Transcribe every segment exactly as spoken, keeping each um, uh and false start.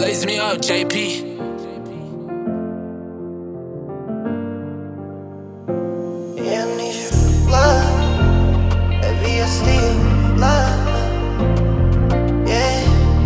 Blaze me up, J P. Yeah, I need your love. Baby, I still love. Yeah.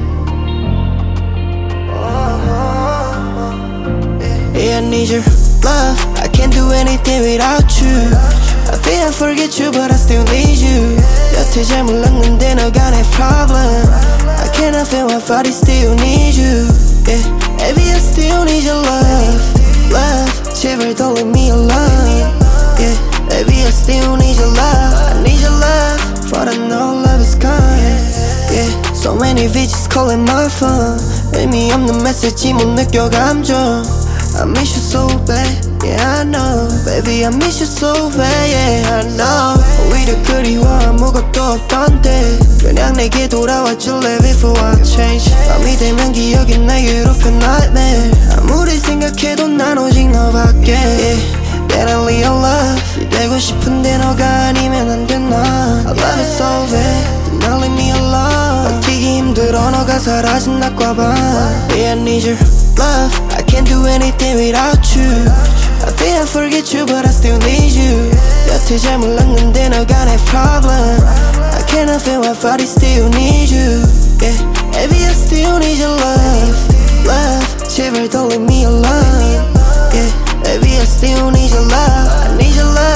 Oh, yeah. Yeah, I need your love. I can't do anything without you. I think I forget you, but I still need you. 여태 잘 몰랐는데 너가 내 problem. I cannot feel my body, still need you. Yeah, baby, I still need your love. Love, 제발 don't leave me alone. Yeah, baby, I still need your love. I need your love, but I know love is gone. Yeah, so many bitches calling my phone. 의미 없는 메시지 못 느껴 감정. I miss you so bad, yeah I know. Baby, I miss you so bad, yeah I know. 오히려 그리워 아무것도 없던데 그냥 내게 돌아와 줄래 before I change. 밤이 되면 기억이 날 괴롭혀 nightmare. 아무리 생각해도 난 오직 너밖에. Yeah, barely your love. 이 되고 싶은데 너가 아니면 안 되나. I love you so bad, do not leave me alone. 버티기 힘들어 너가 사라진 낮과 밤. Yeah, I need your love. I can't do anything without you. I think I forget you, but I still need you. 여태 잘 몰랐는데 너가 내 problem. I cannot feel my body, still need you. Yeah, baby, I still need your love. Love, 제발 don't leave me alone. Yeah, baby, I still need your love. I need your love.